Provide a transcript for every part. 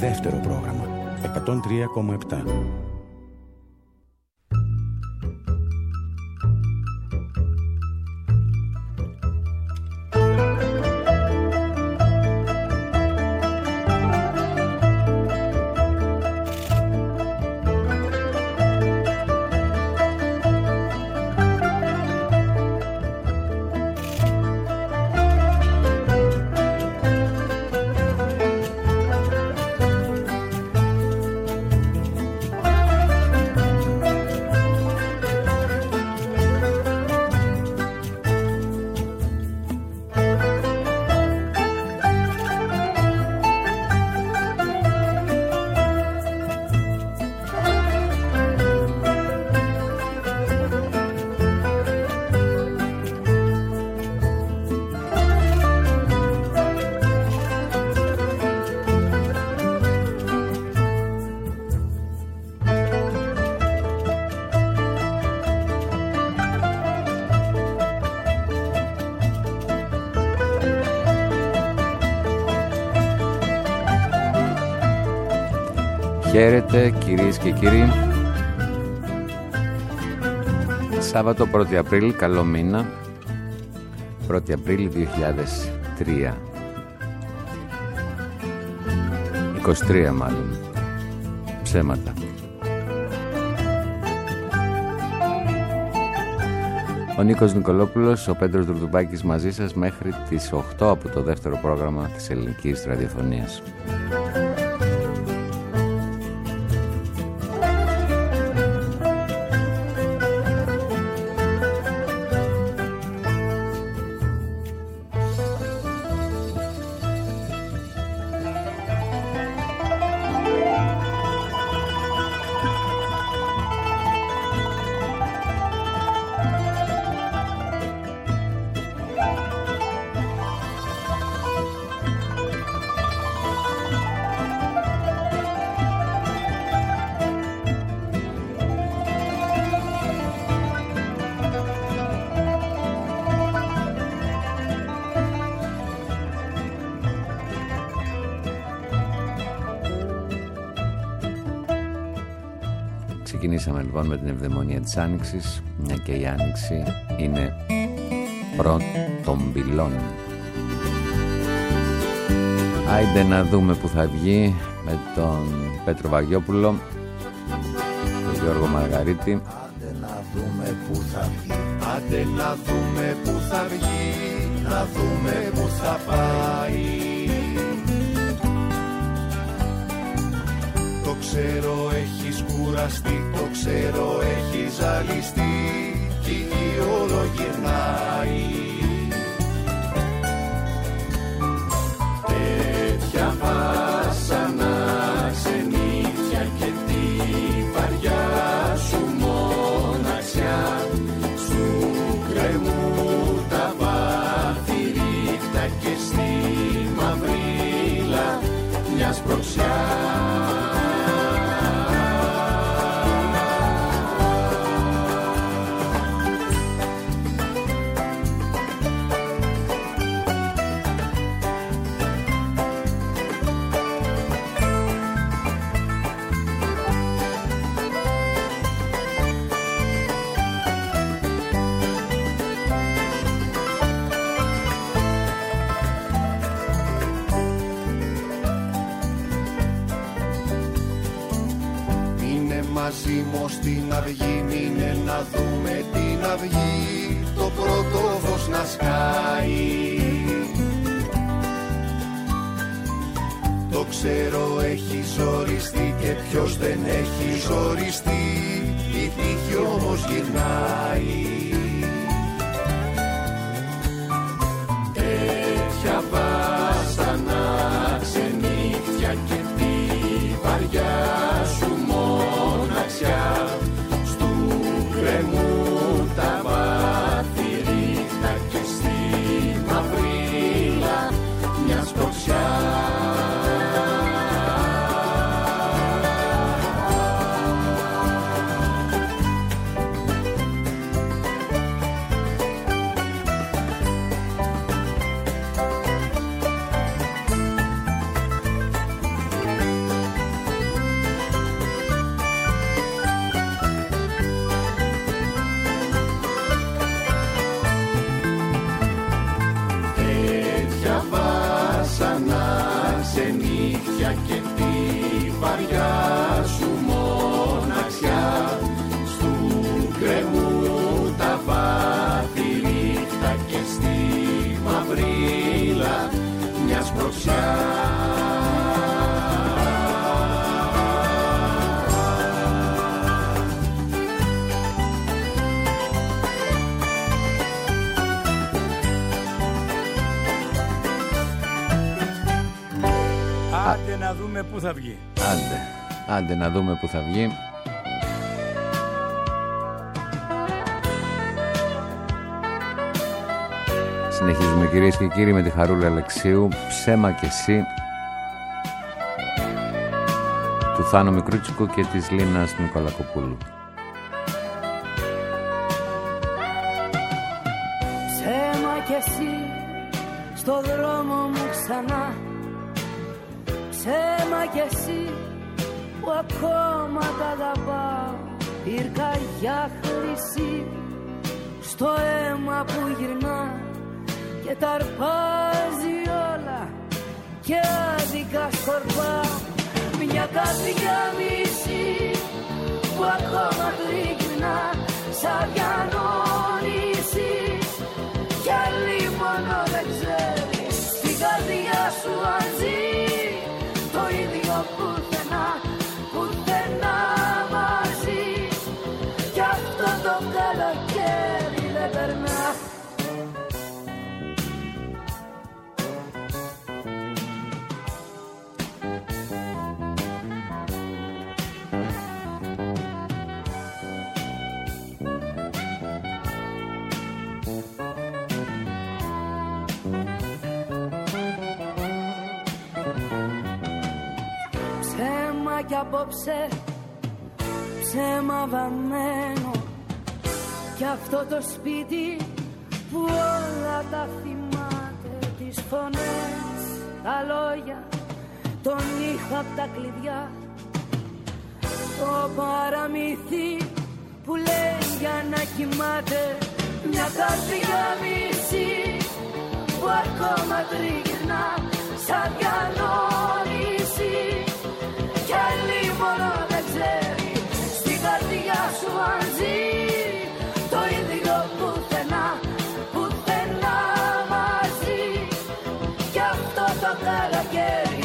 δεύτερο πρόγραμμα 103,7. Χαίρετε κυρίες και κύριοι. Σάββατο 1η Απρίλη, καλό μήνα. 1η Απρίλη 2003. 23 μάλλον. Ψέματα. Ο Νίκος Νικολόπουλος, ο Πέτρος Δουρδουμπάκης μαζί σας μέχρι τις 8 από το δεύτερο πρόγραμμα της ελληνικής ραδιοφωνίας. Ξεκινήσαμε λοιπόν με την ευδαιμονία της Άνοιξης, μια και η Άνοιξη είναι πρώτων πυλών. Άιντε να δούμε που θα βγει με τον Πέτρο Βαγιόπουλο, τον Γιώργο Μαργαρίτη. Άντε να δούμε που θα βγει, άντε να δούμε που θα βγει, να δούμε που θα πάει. Το ξέρω έχεις κουραστεί, το ξέρω έχεις ζαλιστεί κι η γη όλο γυρνάει. Τέτοια βάσανα ξενύχια και τη βαριά σου μοναξιά, στου κρεμού τα βάθη ρίχτα και στη μαυρίλα μιας προξιάς. Μαζί μου στην αυγή, μείνε να δούμε την αυγή, το πρώτο φως να σκάει. Το ξέρω έχει ζοριστεί και ποιος δεν έχει ζοριστεί, η τύχη όμως γυρνάει. Τέτοια βάσανα ξενύχια και τη βαριά σου μοναξιά, στου κρεμού τα βάθη ρίχτα και στη μαυρίλα μιας φωτιάς. αλήθεια και τη βαριά σου μοναξιά. Στου γκρεμού τα βάθη ρίχτα και στη μαυρίλα μια σπροξιά. Άντε να δούμε πού θα βγει. Άντε να δούμε πού θα βγει. Συνεχίζουμε κυρίες και κύριοι με τη Χαρούλα Αλεξίου, Ψέμα κι εσύ, του Θάνο Μικρούτσικου και της Λίνας Νικολακοπούλου. Ψέμα κι εσύ στο δρόμο μου ξανά. Ψέμα κι εσύ που ακόμα τα αγαπάω. Πυρκαγιά χρυσή στο αίμα που γυρνά και τα αρπάζει όλα και άδικα σκορπάω. Μια καρδιά μισή που ακόμα τριγυρνά σαν διανόνιση κι άλλη μόνο δεν ξέρει στην καρδιά σου αν ζει το ίδιο πουθενά, πουθενά μαζί κι αυτό το καλοκαίρι δεν περνά. Κι απόψε ψέμα βαμμένο κι αυτό το σπίτι που όλα τα θυμάται, τις φωνές, τα λόγια, τον ήχο απ' τα κλειδιά, το παραμύθι που λέει για να κοιμάται. Μια καρδιά μισή που ακόμα τριγυρνά σαν διανόνιση κι άλλη μόνο δεν ξέρει στην καρδιά σου αν ζει το ίδιο πουθενά, πουθενά μαζί κι αυτό το καλοκαίρι.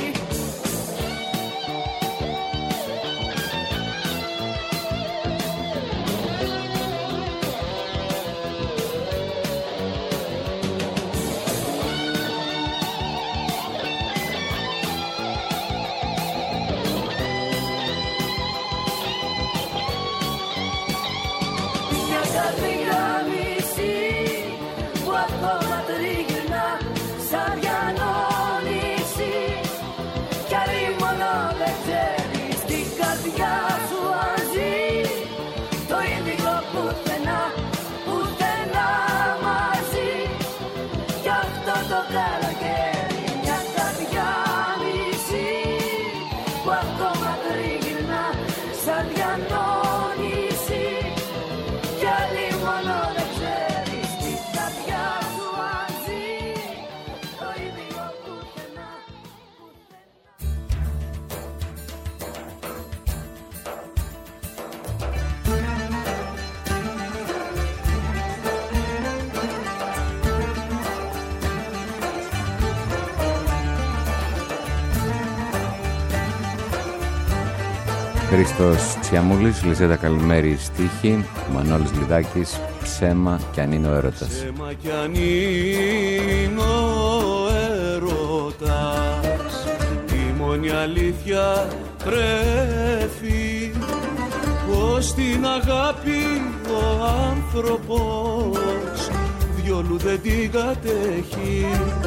Χρήστος Τσιαμούλης, Λιζέτα Καλημέρη στίχη, Μανώλης Λιδάκης, Ψέμα κι αν είναι ο έρωτας. Ψέμα κι αν είναι ο έρωτας, η μόνη αλήθεια τρέφει, πως την αγάπη ο άνθρωπος διόλου δεν την κατέχει,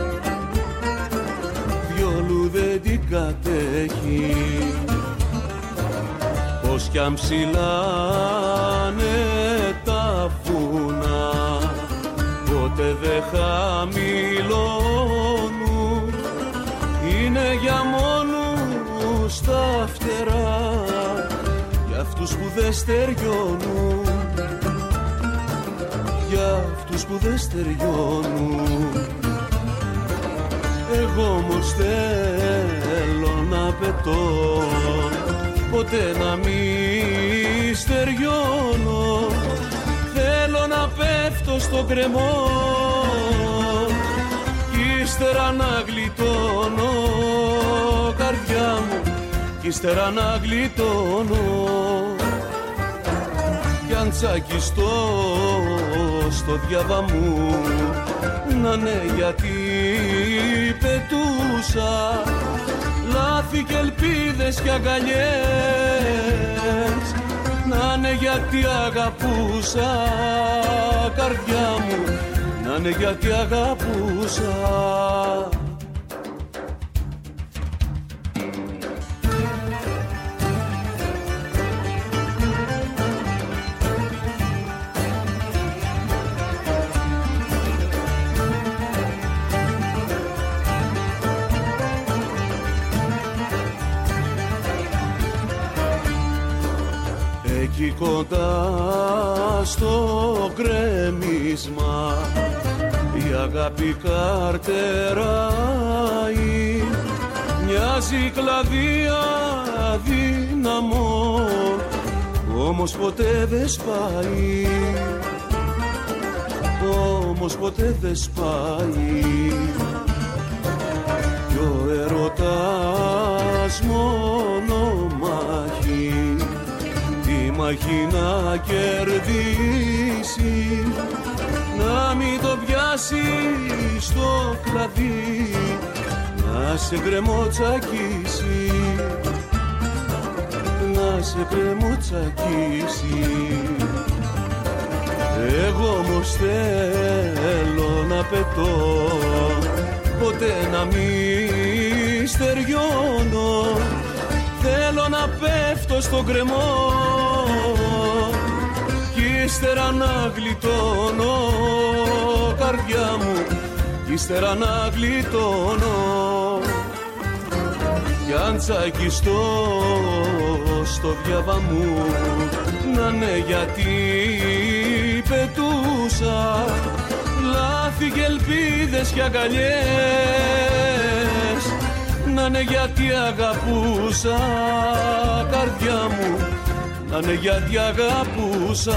διόλου δεν την κατέχει. Πως κι αν ψηλάνε τα βουνά ποτέ δεν χαμηλώνουν, είναι για μόνους τα φτερά για αυτούς που δεν στεριώνουν, για αυτούς που δεν στεριώνουν. Εγώ όμως θέλω να πετώ, ποτέ να μη στεριώνω. Θέλω να πέφτω στο κρεμό κι ύστερα να γλιτώνω, καρδιά μου, κι ύστερα να γλιτώνω. Κι αν τσακιστώ στο διάβα μου, να ναι γιατί πετούσα, λάθη και ελπίδες και αγκαλιές, να ναι γιατί αγαπούσα, καρδιά μου, να ναι γιατί αγαπούσα. Εκεί κοντά στο γκρέμισμα η αγάπη καρτεράει, μοιάζει κλαδί αδύναμο, όμως ποτέ δεν σπάει, όμως ποτέ δεν σπάει. Κι ο ερωτάς μόνο μάχη, τη μάχη να κερδίσει, να μην το πιάσει στο κλαδί, να σε γκρεμοτσακίσει, να σε γκρεμοτσακίσει. Εγώ όμως θέλω να πετώ, ποτέ να μη στεριώνω. Θέλω να πέφτω στον κρεμό κι ύστερα να γλιτώνω, καρδιά μου, κι ύστερα να γλιτώνω. Κι αν τσακιστώ στο διάβα μου, να ναι γιατί πετούσα, λάθη και ελπίδες και αγκαλιές, να ναι γιατί αγαπούσα, καρδιά μου, να ναι γιατί αγαπούσα.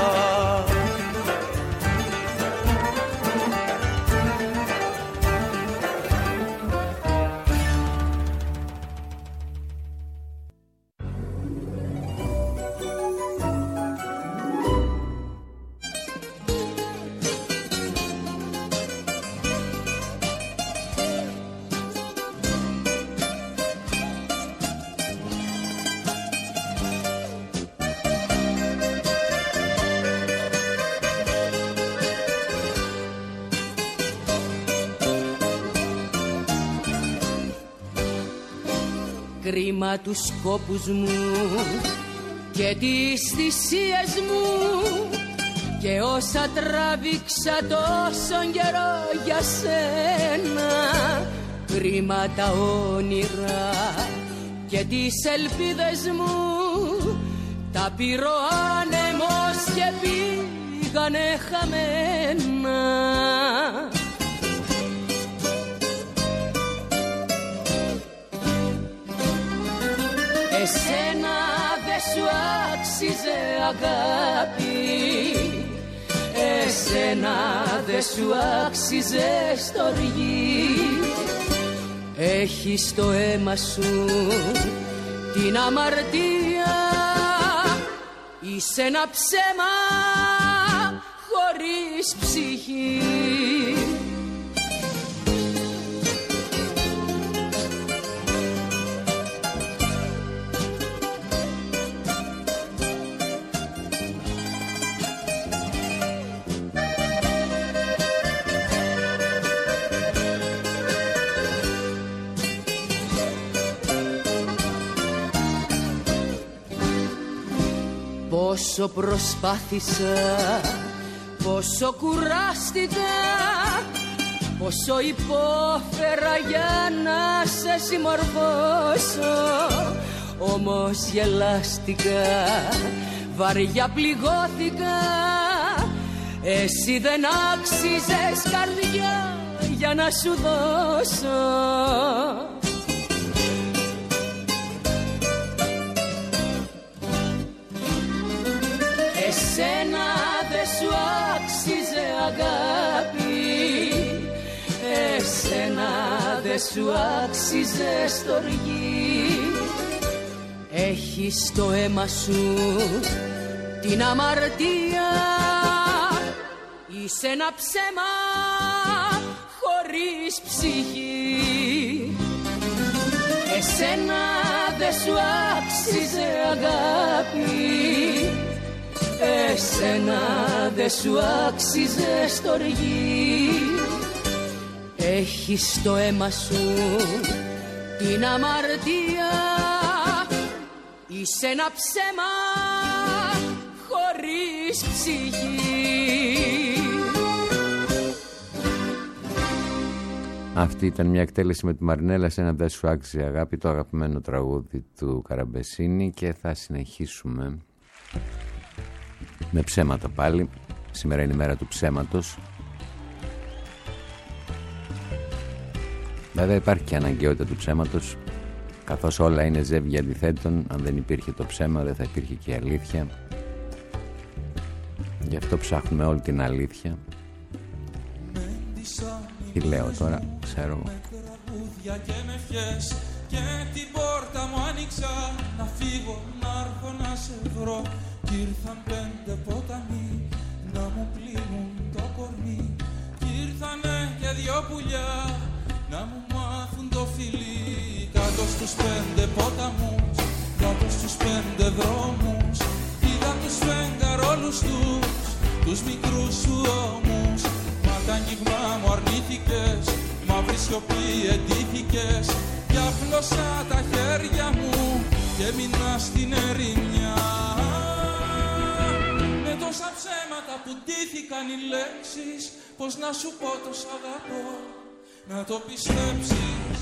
Κρίμα τους κόπους μου και τις θυσίες μου και όσα τράβηξα τόσο καιρό για σένα. Κρίμα τα όνειρα και τις ελπίδες μου, τα πήρε ο άνεμος και πήγανε χαμένα. Εσένα δε σου άξιζε αγάπη, εσένα δε σου άξιζε στοργή. Έχεις στο αίμα σου την αμαρτία, είσαι ένα ψέμα χωρίς ψυχή. Πόσο προσπάθησα, πόσο κουράστηκα, πόσο υπόφερα για να σε συμμορφώσω. Όμως γελάστηκα, βαριά πληγώθηκα, εσύ δεν άξιζες καρδιά για να σου δώσω. Εσένα δεν σου άξιζε αγάπη, εσένα δεν σου άξιζε στοργή. Έχεις στο αίμα σου την αμαρτία, είσαι ένα ψέμα χωρίς ψυχή. Εσένα δεν σου άξιζε αγάπη, εσένα δεν σου άξιζε στοργή. Έχεις στο αίμα σου την αμαρτία, είσαι ένα ψέμα χωρίς ψυχή. Αυτή ήταν μια εκτέλεση με τη Μαρινέλα, σε ένα δεν σου άξιζε αγάπη, το αγαπημένο τραγούδι του Καραμπεσίνη, και θα συνεχίσουμε με ψέματα πάλι. Σήμερα είναι η μέρα του ψέματος. Βέβαια υπάρχει και αναγκαιότητα του ψέματος, καθώς όλα είναι ζεύγια αντιθέτων. Αν δεν υπήρχε το ψέμα δεν θα υπήρχε και η αλήθεια. Γι' αυτό ψάχνουμε όλη την αλήθεια. Τι λέω τώρα, ξέρω εγώ. Και με ευχές και την πόρτα μου άνοιξα, να φύγω, να έρθω να σε βρω. Κι ήρθαν 5 ποταμοί να μου πλύνουν το κορμί. Κι ήρθανε και 2 πουλιά να μου μάθουν το φιλί. Κάτω στους 5 ποταμούς, κάτω στους 5 δρόμους, είδα τους φεγγαρόλους τους μικρούς σου ώμους. Μα τ' άγγιγμα μου αρνήθηκες, μαύρη σιωπή εντύθηκες, κι απλώσα τα χέρια μου και μείνα στην ερημιά. Με τόσα ψέματα που ντύθηκαν οι λέξεις, πως να σου πω το σ' αγαπώ, να το πιστέψεις.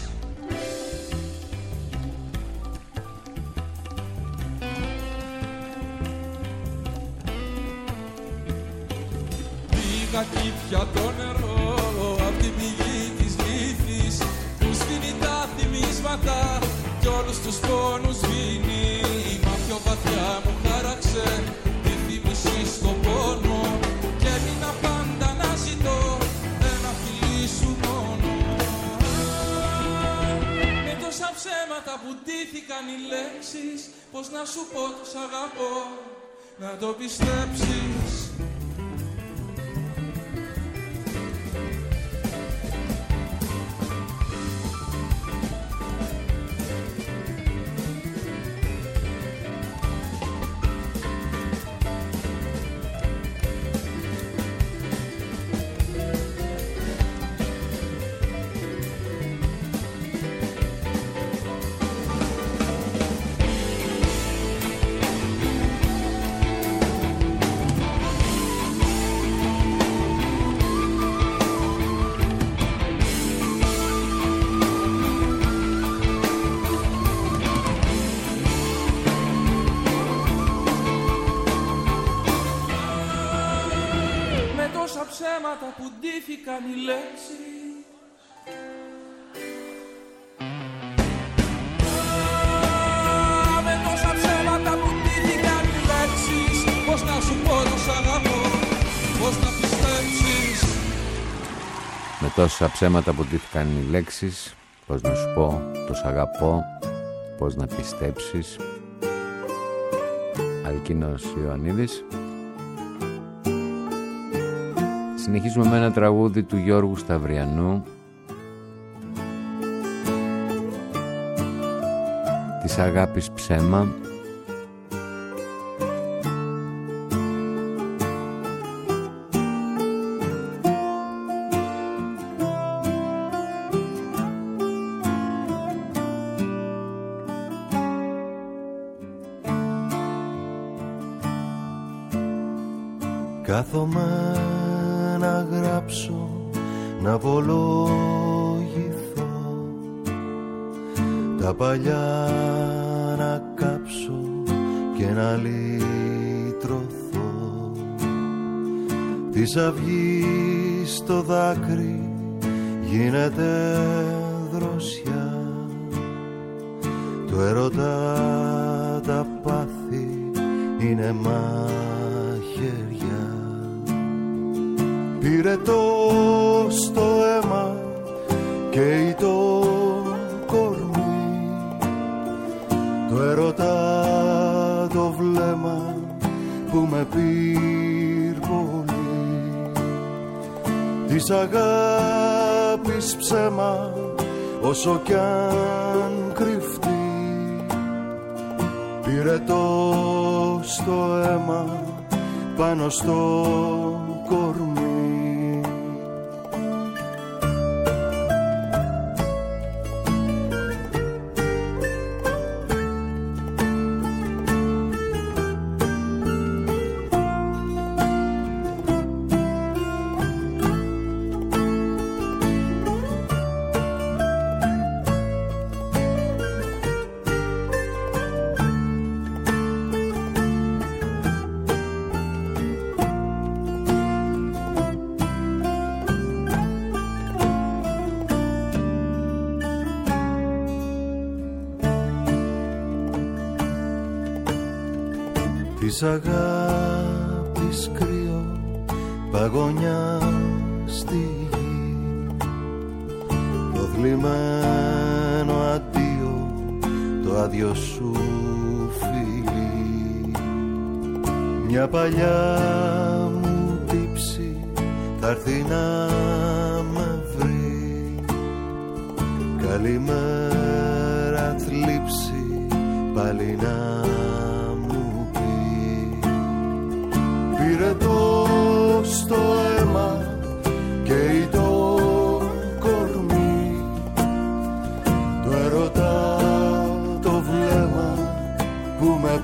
Πήγα κι πια το νερό απ' την πηγή της λύθης, που σβήνει τα θυμίσματα κι όλους τους πόνους σβήνει. Μα πιο βαθιά μου χάραξε τη θύμηση στον πόνο, και έμεινα πάντα να ζητώ ένα φιλί σου μόνο. Με τόσα ψέματα που ντύθηκαν οι λέξεις, πως να σου πω το σ' αγαπώ, να το πιστέψεις. Ψέματα που ντύθηκαν οι λέξεις, με τόσα ψέματα που ντύθηκαν οι λέξεις, πως να σου πω το σ' αγαπώ, πως να πιστέψεις. Με τόσα ψέματα που ντύθηκαν οι λέξεις, πως να σου πω το σ' αγαπώ, πως να πιστέψεις. Αλκίνος Ιωαννίδης. Συνεχίζουμε με ένα τραγούδι του Γιώργου Σταυριανού, της αγάπης ψέμα. Κάθομαι να γράψω, να απολογηθώ, τα παλιά να κάψω και να λυτρωθώ. Της αυγής το δάκρυ γίνεται δροσιά του έρωτα τα πάθη είναι μαχαιριά. Πήρε το στο αίμα και το κορμί το έρωτα το βλέμμα που με πυρπολεί της αγάπης ψέμα όσο κι αν κρυφτεί. Πήρε το στο αίμα πάνω στο κορμί. Της αγάπης κρύο παγωνιά στη γη το θλιμμένο αντίο το άδειο σου φιλί. Μια παλιά μου τύψη θα έρθει να με βρει. Καλημέρα θλίψη πάλι να πήρε το στο αίμα και το κορμί το έρωτα το βλέμμα που με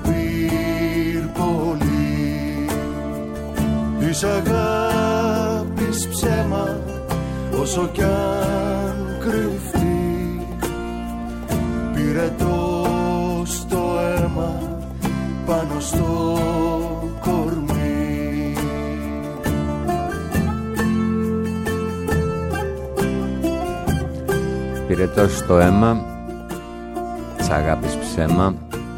πυρπολεί της αγάπης ψέμα όσο κι αν κρυφτεί. Πήρε το στο αίμα πάνω στο κορμί. Πυρετός στο αίμα, της αγάπης ψέμα.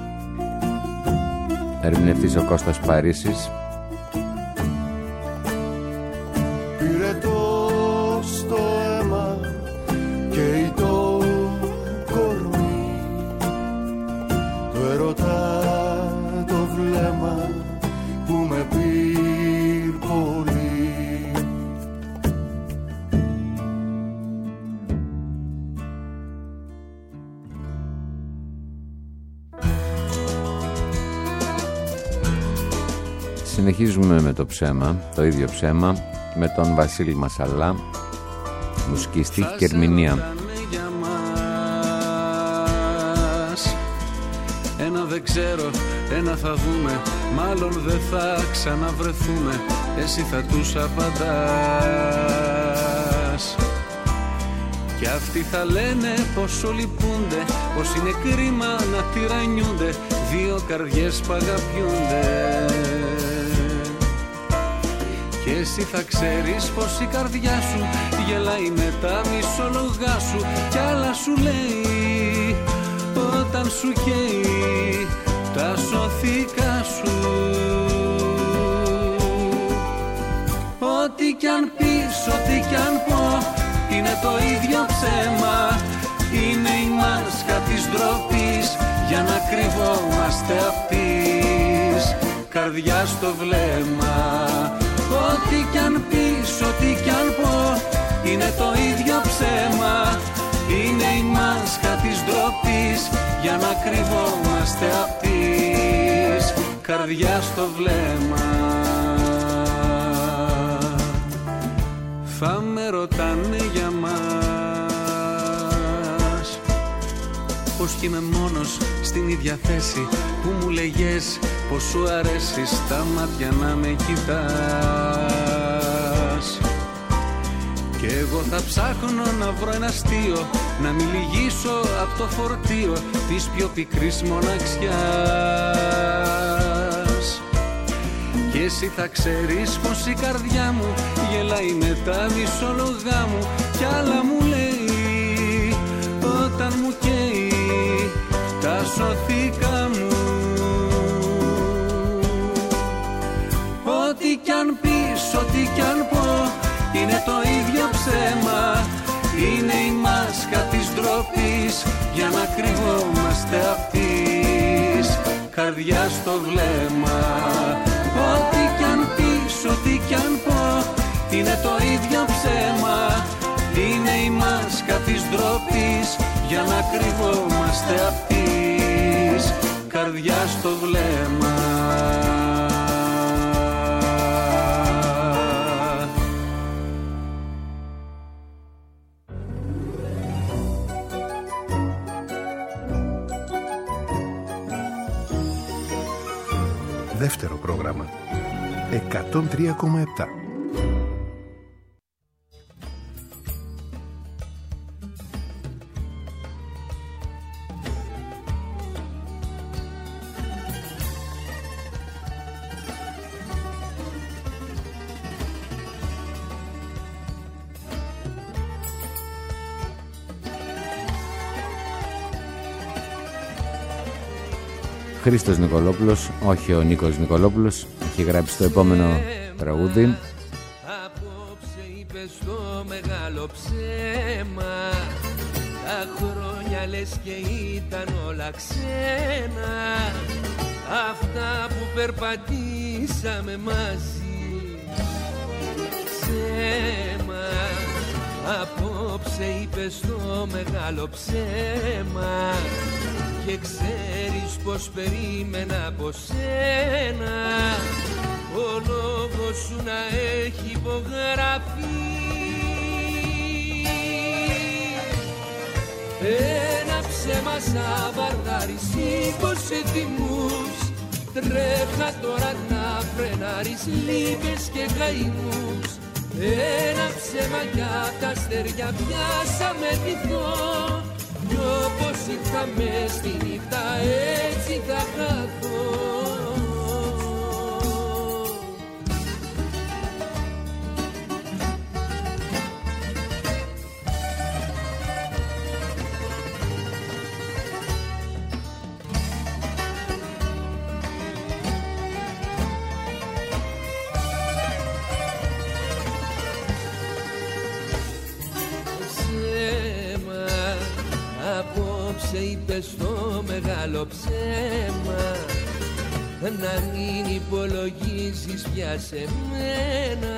Ερμηνευτής ο Κώστας Παρίσης. Πυρετός στο αίμα και το κορμί το έρωτα το βλέμμα που με πυρπολεί. Συνεχίζουμε με το ψέμα, το ίδιο ψέμα, με τον Βασίλη Μασαλά, μουσική, στίχη και ερμηνεία. Ένα δεν ξέρω, ένα θα δούμε, μάλλον δεν θα ξαναβρεθούμε, εσύ θα τους απαντάς. Κι αυτοί θα λένε πως όλοι λυπούνται, πως είναι κρίμα να τυραννιούνται δύο καρδιές που αγαπιούνται. Και εσύ θα ξέρεις πως η καρδιά σου γελάει με τα μισόλογά σου κι άλλα σου λέει όταν σου καίει τα σωθήκα σου. Ό,τι κι αν πεις, ό,τι κι αν πω είναι το ίδιο ψέμα. Είναι η μάσκα της ντροπής για να κρυβόμαστε απ' της καρδιάς στο βλέμμα. Ό,τι κι αν πεις, ό,τι κι αν πω είναι το ίδιο ψέμα. Είναι η μάσκα της ντροπής για να κρυβόμαστε απ' της καρδιάς στο βλέμμα. Θα με ρωτάνε για μας πως κι είμαι μόνος στην ίδια θέση που μου λέγες πως σου αρέσει στα μάτια να με κοιτάς. Κι εγώ θα ψάχνω να βρω ένα αστείο να μην λυγίσω από το φορτίο της πιο πικρής μοναξιάς. Κι εσύ θα ξέρεις πως η καρδιά μου γελάει με τα μισόλογά μου κι άλλα μου ό,τι κι αν πω είναι το ίδιο ψέμα. Είναι η μάσκα της ντροπής για να κρυβόμαστε απ' της καρδιάς το βλέμμα. Ό,τι κι αν πεις, ό,τι κι αν πω είναι το ίδιο ψέμα. Είναι η μάσκα της ντροπής για να κρυβόμαστε απ' της καρδιάς το βλέμμα. Δεύτερο πρόγραμμα 103,7. Χρήστος Νικολόπουλος, όχι ο Νίκος Νικολόπουλος, έχει γράψει το επόμενο τραγούδι. Απόψε είπες το μεγάλο ψέμα, τα χρόνια λες και ήταν όλα ξένα, αυτά που περπατήσαμε μαζί. Ψέμα, απόψε είπες το μεγάλο ψέμα, και ξέρεις πως περίμενα από σένα ο λόγος σου να έχει υπογραφεί. Ένα ψέμα σαν βαρδάρι σήκωσε θυμούς, τρέχα τώρα να φρενάρεις λύπες και καημούς. Ένα ψέμα για τα αστέρια πιάσαμε βυθό, κι όπως ήρθαμε στη νύχτα έτσι θα χαθώ. Είπες το μεγάλο ψέμα, να μην υπολογίζεις πια σε μένα.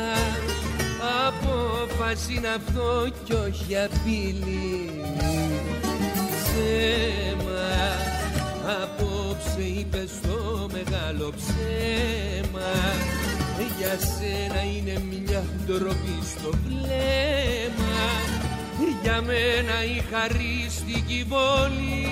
Απόφαση είναι αυτό κι όχι απειλή. Ψέμα, απόψε είπες το μεγάλο ψέμα, για σένα είναι μια ντροπή στο βλέμμα, για μένα η χαρίστικη βολή.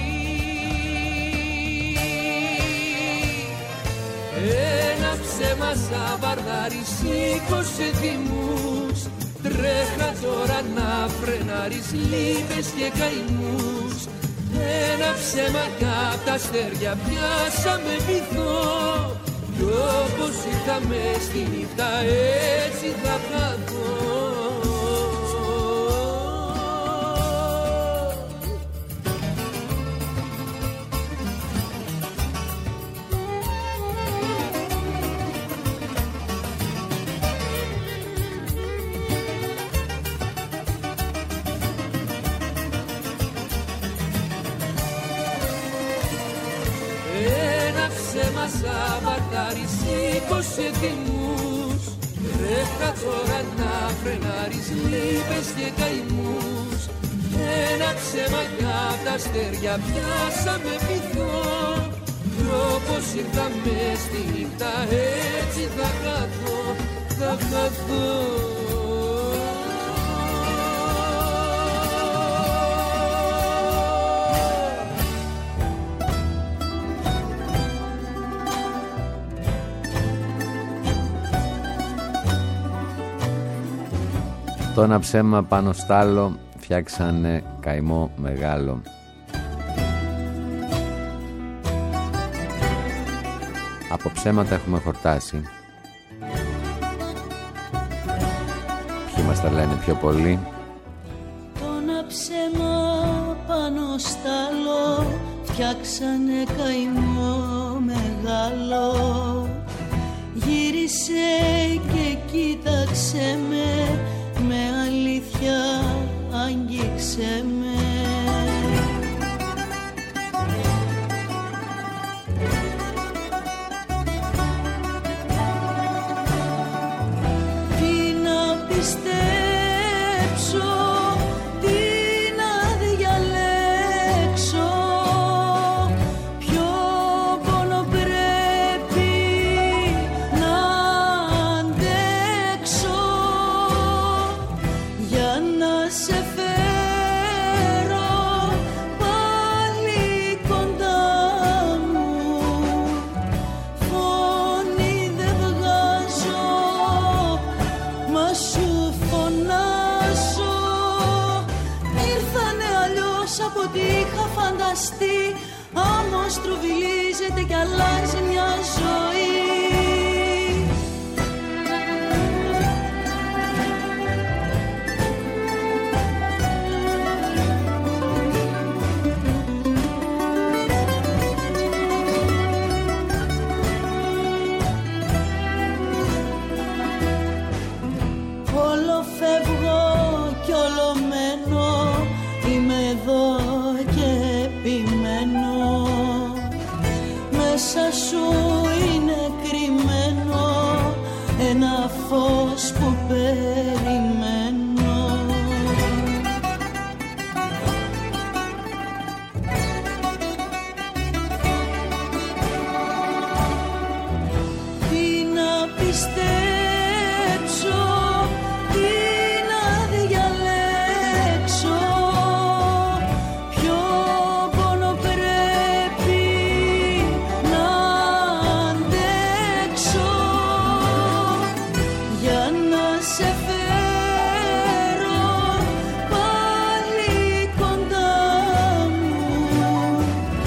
Ένα ψέμα σαν βαρδάρι σήκωσε θυμούς, τρέχα τώρα να φρενάρεις λύπες και καημούς. Ένα ψέμα κι απ' τα αστέρια πιάσαμε βυθό, κι όπως ήρθαμε στη νύχτα έτσι θα χαθώ. Σαν βαρδάρι σήκωσε θυμούς, τρέχα τώρα να φρενάρεις λύπες και καημούς. Ένα ψέμα για τα αστέρια πιάσαμε βυθό, κι όπως ήρθαμε στη νύχτα έτσι θα χαθώ, θα χαθώ. Το ένα ψέμα πάνω στ' άλλο φτιάξανε καημό μεγάλο. Από ψέματα έχουμε χορτάσει. Ποιοι μας τα λένε πιο πολύ? Το ένα ψέμα πάνω στ' άλλο φτιάξανε καημό μεγάλο. Γύρισε και κοίταξε με αλήθεια άγγιξε με. Άμμος τροβιλίζεται κι αλλάζει μια ζωή. Όλο φεύγω κι όλο μένω, είμαι εδώ και επιμένω. Μέσα σου είναι κρυμμένο ένα φως που περιμένω. Τι να πιστέψω, τι να διαλέξω, ποιο πόνο πρέπει να αντέξω για να σε φέρω πάλι κοντά μου.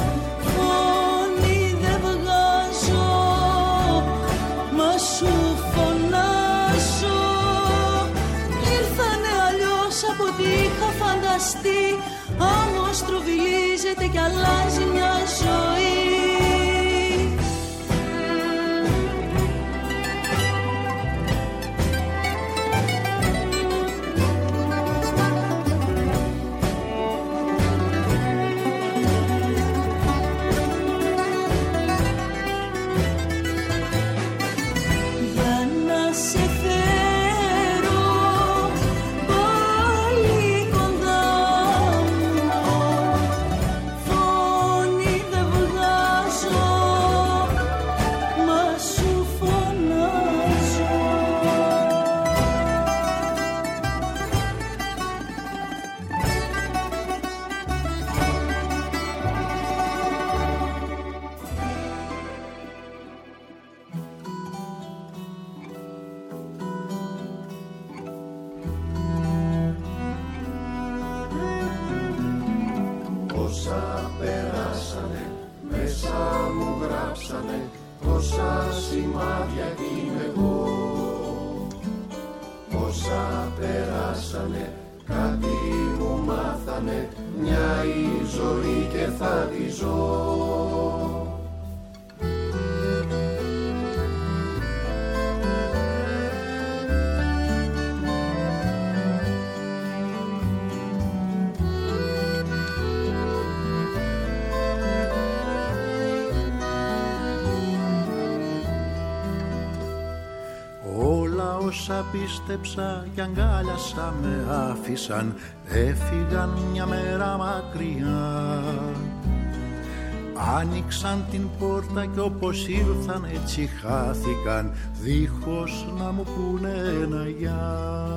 Φωνή δεν βγάζω, μα σου φωνάζω. Ήρθανε αλλιώς από ό,τι είχα φανταστεί. Άμμος τροβιλίζεται κι αλλάζει μια ζωή. Για να σε φέρω πάλι κοντά μου. Φωνή δεν βγάζω, μα σου φωνάζω. Όσα περάσανε, μέσα μου γράψανε τόσα σημάδια κι είμαι εγώ. Όσα περάσανε, κάτι μου μάθανε, μια η ζωή και θα τη ζω. Όλα όσα πίστεψα κι αγκάλιασα με άφησαν, έφυγαν μια μέρα μακριά. Άνοιξαν την πόρτα κι όπως ήρθαν έτσι χάθηκαν, δίχως να μου πούνε ένα γεια.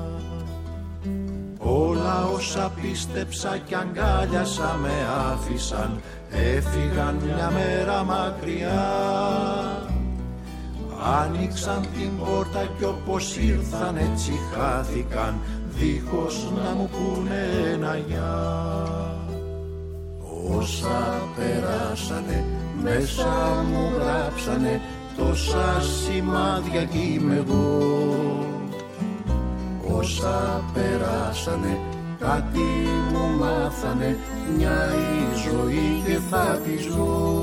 Όλα όσα πίστεψα κι αγκάλιασα με άφησαν, έφυγαν μια μέρα μακριά. Άνοιξαν την πόρτα κι όπως ήρθαν έτσι χάθηκαν, δίχως να μου πούνε ένα γεια. Όσα περάσανε, μέσα μου γράψανε τόσα σημάδια κι είμαι εγώ. Όσα περάσανε, κάτι μου μάθανε, μια η ζωή και θα τη ζω.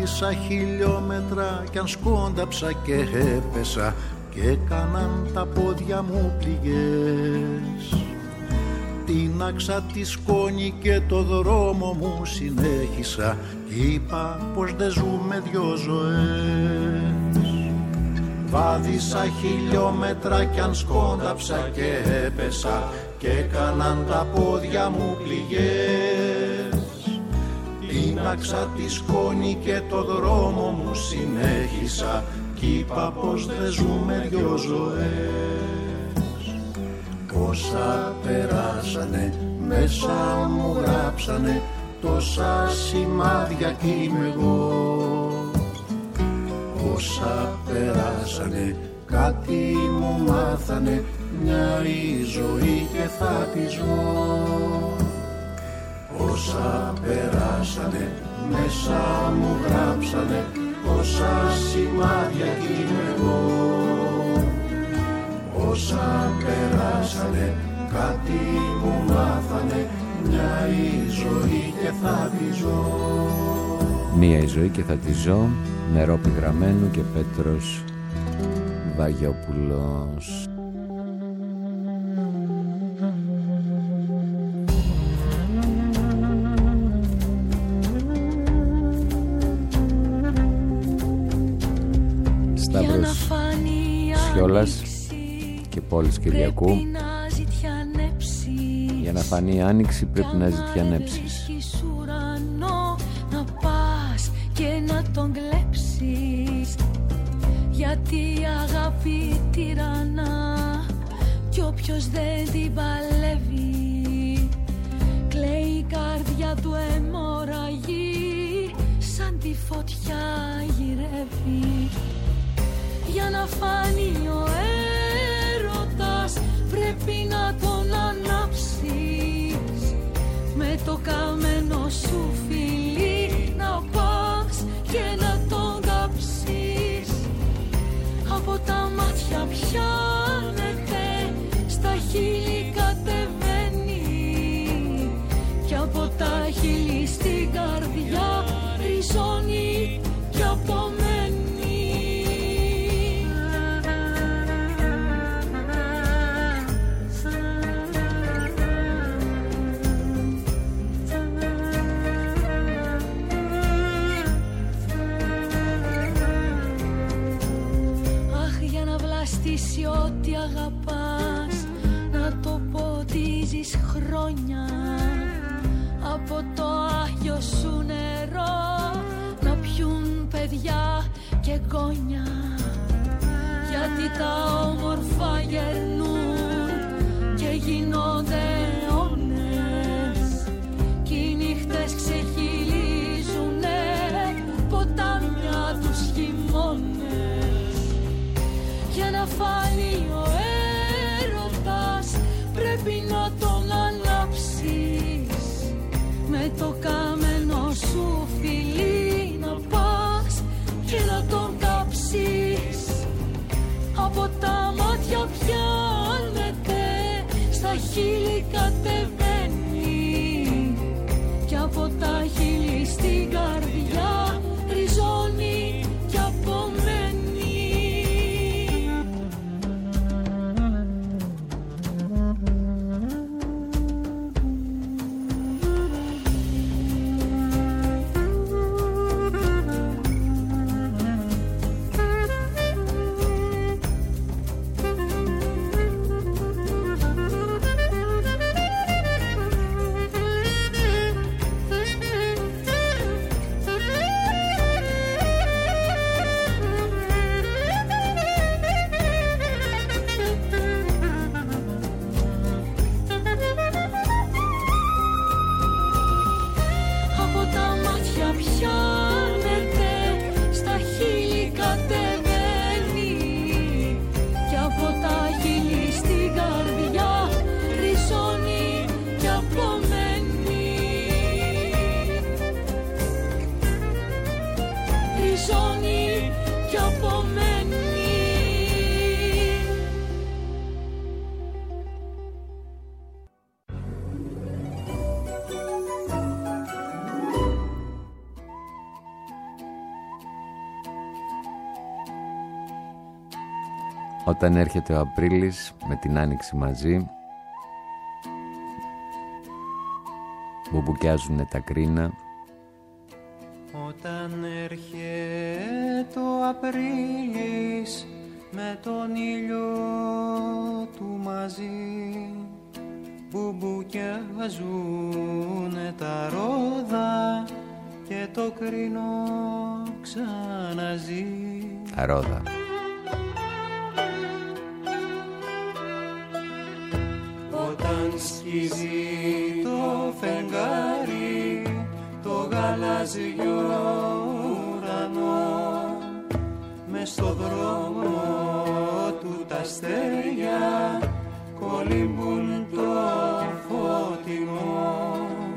Βάδισα χιλιόμετρα κι αν σκόνταψα και έπεσα και έκαναν τα πόδια μου πληγές. Τίναξα τη σκόνη και το δρόμο μου συνέχισα κι είπα πως δεν ζούμε δυο ζωές. Βάδισα χιλιόμετρα κι αν σκόνταψα και έπεσα και έκαναν τα πόδια μου πληγές. Τίναξα τη σκόνη και το δρόμο μου συνέχισα κι είπα πως δεν ζούμε δυο ζωές. Όσα περάσανε μέσα μου γράψανε τόσα σημάδια κι είμαι εγώ. Όσα περάσανε κάτι μου μάθανε, μια η ζωή και θα τη ζω. Όσα περάσανε μέσα μου γράψανε τόσα σημάδια κι είμαι εγώ. Όσα περάσανε κάτι μου μάθανε, μια η ζωή και θα τη ζω. Μία η ζωή και θα τη ζω, Νερόπη Γραμμένου και Πέτρος Βαγιόπουλος. Σταύρος Σιόλας και Πόλης Κυριακού. Για να φανεί η άνοιξη πρέπει να ζητιανέψεις. Να πας και να τον κλέψεις, γιατί η αγάπη τυραννά κι όποιος δεν την παλεύει κλαίει η καρδιά του αιμορραγεί, σαν τη φωτιά γυρεύει. Για να φανεί ο έρωτας πρέπει να τον ανάψεις, με το καμένο σου φιλί να πας και να τον κάψεις. Από τα μάτια πιάνεται, στα χείλη κατεβαίνει κι από τα χείλη στην καρδιά ριζώνει κι απομένει. Ό,τι αγαπάς να το ποτίζεις χρόνια, από το άγιο σου νερό να πιούν παιδιά και γόνια, γιατί τα όμορφα γερνούν και γίνονται αιώνες κι οι νύχτες ξεχυλίζουνε ποτάμια τους χειμώνες. Για να φανεί ο έρωτας πρέπει να τον ανάψεις, με το καμένο σου φιλί να πας και να τον κάψεις. Από τα μάτια πιάνεται, στα χείλη κατεβαίνει και από τα χείλη στην καρδιά ριζώνει κι απομένει. Όταν έρχεται ο Απρίλης με την Άνοιξη μαζί, μπουμπουκιάζουνε τα κρίνα. Όταν έρχεται ο Απρίλης με τον ήλιο του μαζί, μπουμπουκιάζουνε τα ρόδα και το κρίνο ξαναζεί. Τα ρόδα. Όταν σκίζει το φεγγάρι, το γαλάζιο ουρανό, μες στο δρόμο του τα αστέρια κολύμπουν το φωτεινό.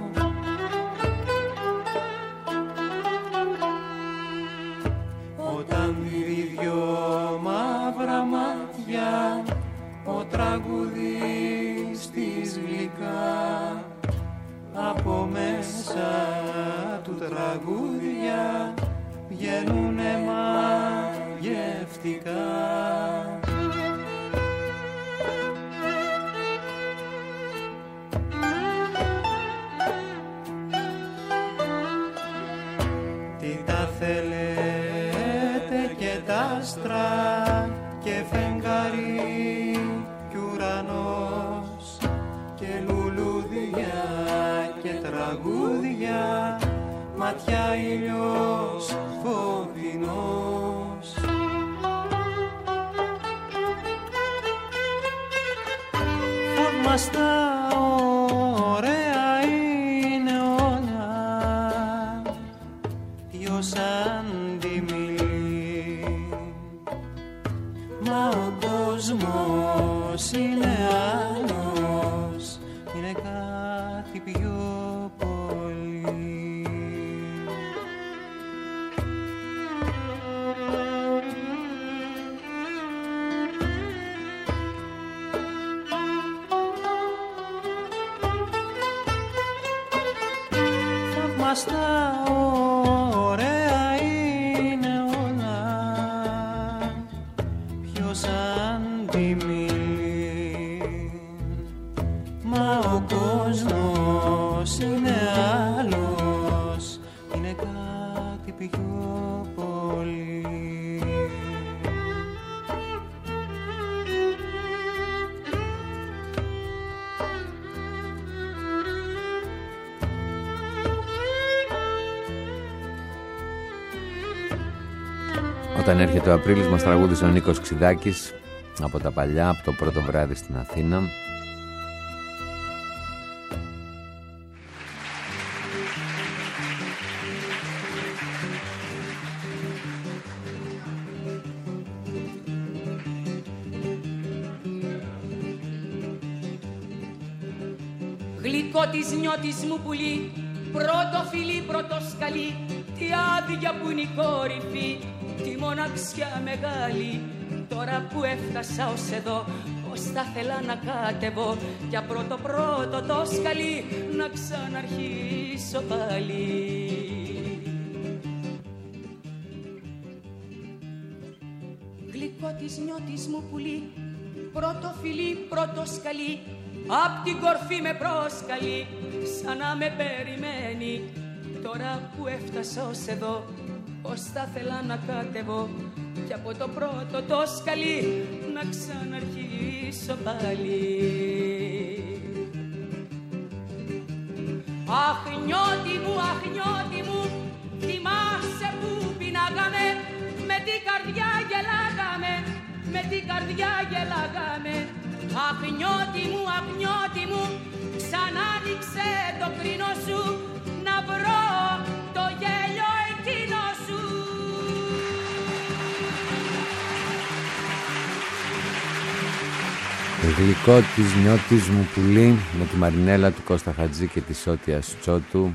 Όταν δει δυο μαύρα μάτια ο τραγουδής της γλυκά, από μέσα του τραγούδια βγαίνουνε μαγευτικά. Τι τα θέλετε και τα άστρα και φεγγάρι κι ουρανός και λουλούδια και τραγούδια, ματιά ήλιος φωτεινός. Θαυμαστά ωραία είναι όλα, ποιος αντιμιλεί, μα ο κόσμος είναι άλλος, είναι κάτι πιο πολύ. Θαυμαστά ωραία είναι όλα, ποιος αντιμιλεί, μα ο κόσμος είναι άλλος, είναι κάτι πιο πολύ. Όταν έρχεται ο Απρίλης μας τραγούδισε ο Νίκος Ξιδάκης από τα παλιά, από το πρώτο βράδυ στην Αθήνα. Γλυκό της νιώτης μου πουλί, πρώτο φιλί, πρώτο σκαλί, τι άδεια που είναι η κορυφή, τη μοναξιά μεγάλη. Τώρα που έφτασα ως εδώ, πως θα θέλα να κάτευω, για πρώτο το σκαλί να ξαναρχίσω πάλι. Γλυκό της νιώτης μου πουλί, πρώτο φιλί, πρώτο σκαλί, απ' την κορφή με προσκαλεί, σαν να με περιμένει. Τώρα που έφτασα ως εδώ, πως θα θέλα να κάτευω, και από το πρώτο το σκαλί να ξαναρχίσω πάλι. Αχ νιώτη μου, θυμάσαι που πεινάγαμε, με την καρδιά γελάγαμε, με την καρδιά γελάγαμε. Αχ νιώτη μου, ξανά άνοιξε το κρίνο σου, να βρω το γέλιο εκείνο σου. Γλυκό της νιώτης μου πουλί, με τη Μαρινέλα του Κώστα Χατζή και τη Σότια Τσότου.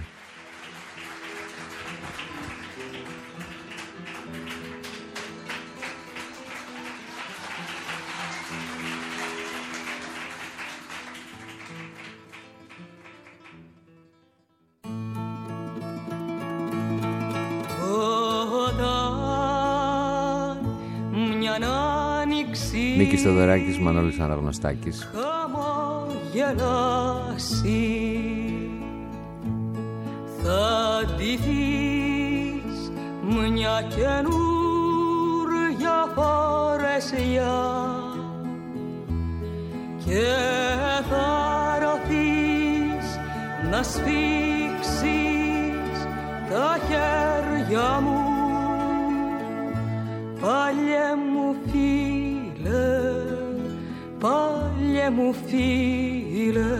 Νίκης Θεοδωράκης, Μανώλης Αναγνωστάκης. Χαμογελάσει θα ντυθείς μια καινούρια φορεσιά και θα ρωθείς να σφίξεις τα χέρια μου, παλιέ μου φίλε, παλιέ μου φίλε.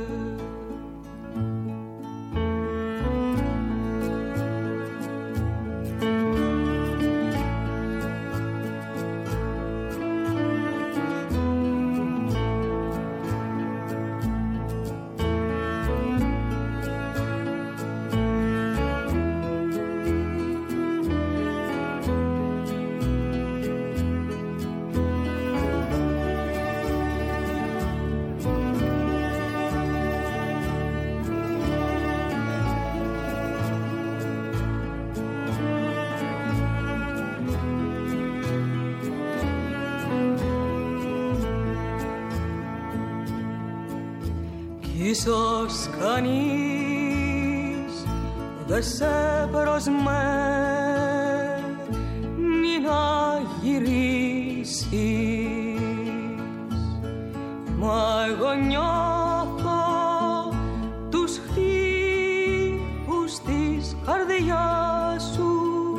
Ίσως κανείς δε σε προσμένει να γυρίσεις, μα εγώ νιώθω τους χτύπους της καρδιάς σου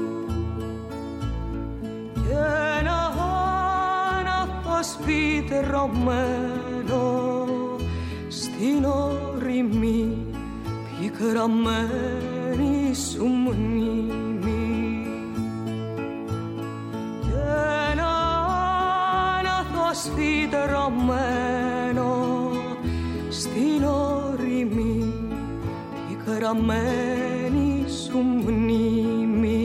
και ένα άναθος φυτρωμένο στην ορεινή πικραμένη σου μνήμη και ένα άναθος φυτρωμένο στην ορεινή πικραμένη σου μνήμη.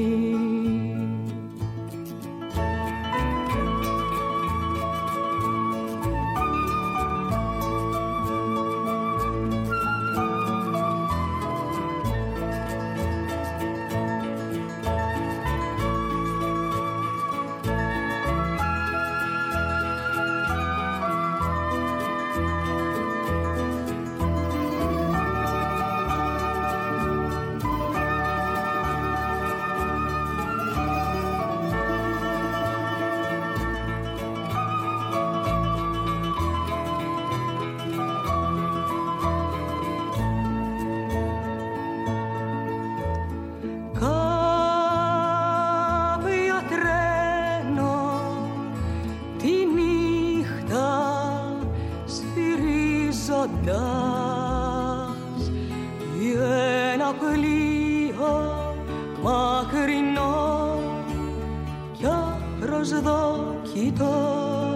Ένα πλοίο μακρινό κι απροσδόκητο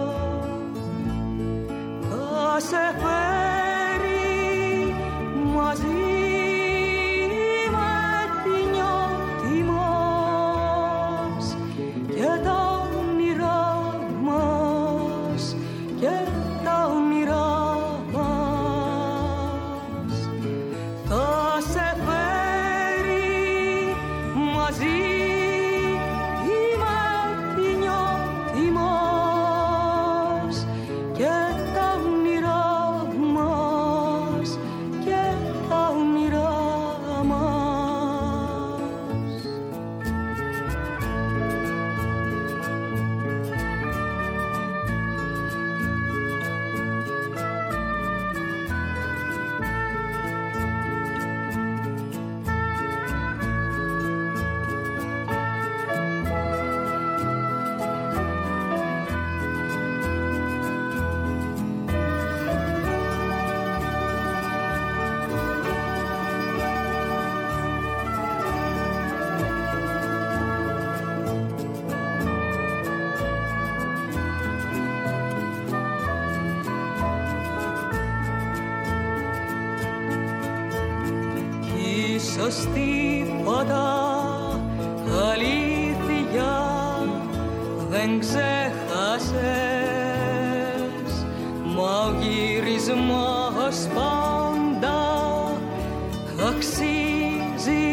θα σε φέρει μαζί με τη νιώτη μας και τα όνειρά μας και τα όνειρά. Ίσως τίποτα αλήθεια δεν ξέχασες, μα ο γυρισμός πάντα αξίζει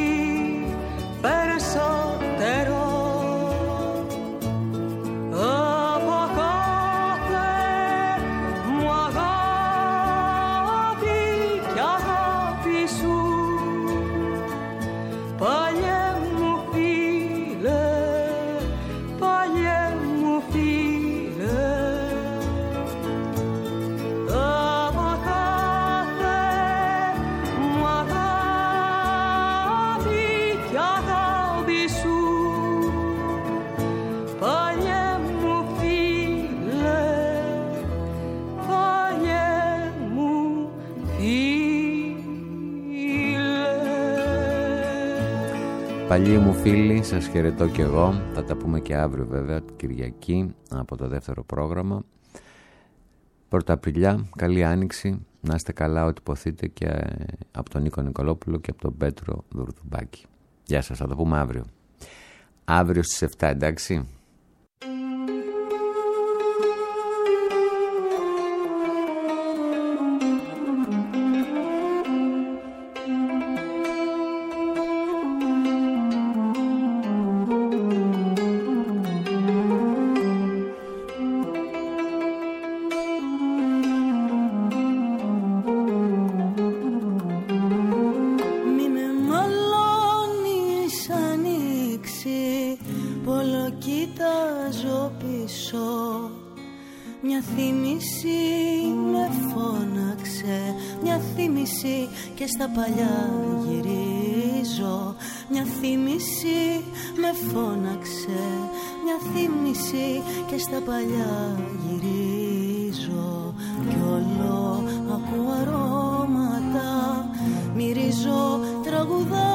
περισσότερο από κάθε Παλιοί μου φίλοι, σας χαιρετώ και εγώ. Θα τα πούμε και αύριο βέβαια, Κυριακή, από το δεύτερο πρόγραμμα. Πρωταπριλιά, καλή άνοιξη. Να είστε καλά, ό,τι ποθείτε, και από τον Νίκο Νικολόπουλο και από τον Πέτρο Δουρδουμπάκη. Γεια σας, θα το πούμε αύριο. Αύριο στις 7, εντάξει. Στα παλιά γυρίζω, μια θύμηση με φώναξε, μια θύμηση και στα παλιά γυρίζω. Κι όλο ακούω αρώματα, μυρίζω τραγουδάκια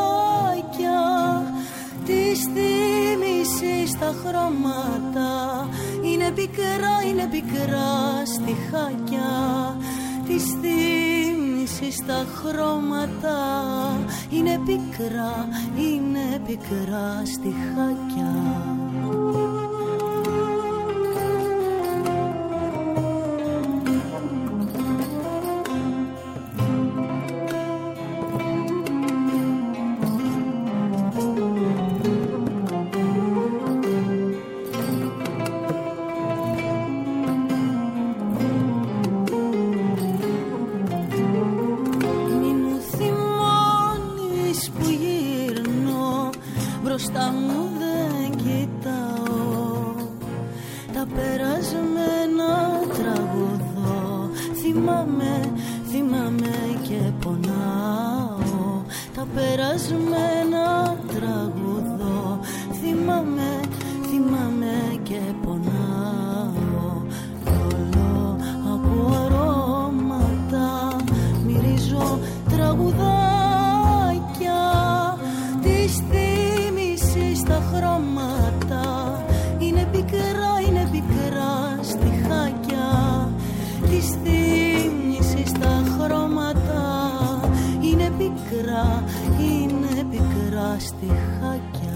της θύμησης στα χρώματα. Είναι πικρά στιχάκια της θύμησης στα χρώματα. Είναι πικρά στιχάκια. Είναι πικρά στιχάκια.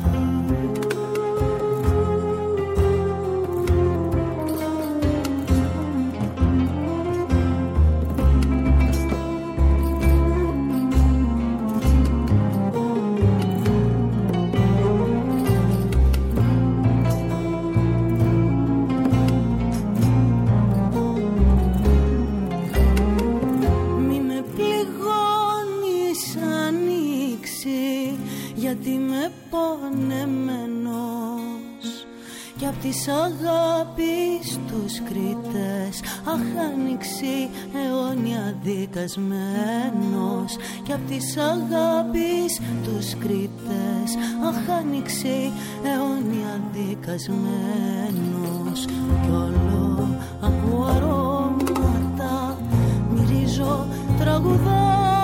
Της αγάπης τους κριτές, αχ άνοιξη αιώνια δικασμένος. Κι απ' της αγάπης τους κριτές, αχ άνοιξη αιώνια δικασμένος. Κι όλο ακούω αρώματα, μυρίζω τραγουδάκια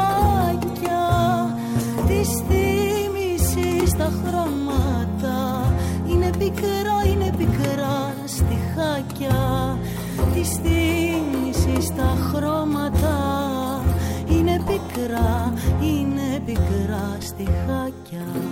της θύμησης στα χρώματα. Είναι πικρά στιχάκια της θύμησης στα χρώματα. Είναι πικρά στιχάκια.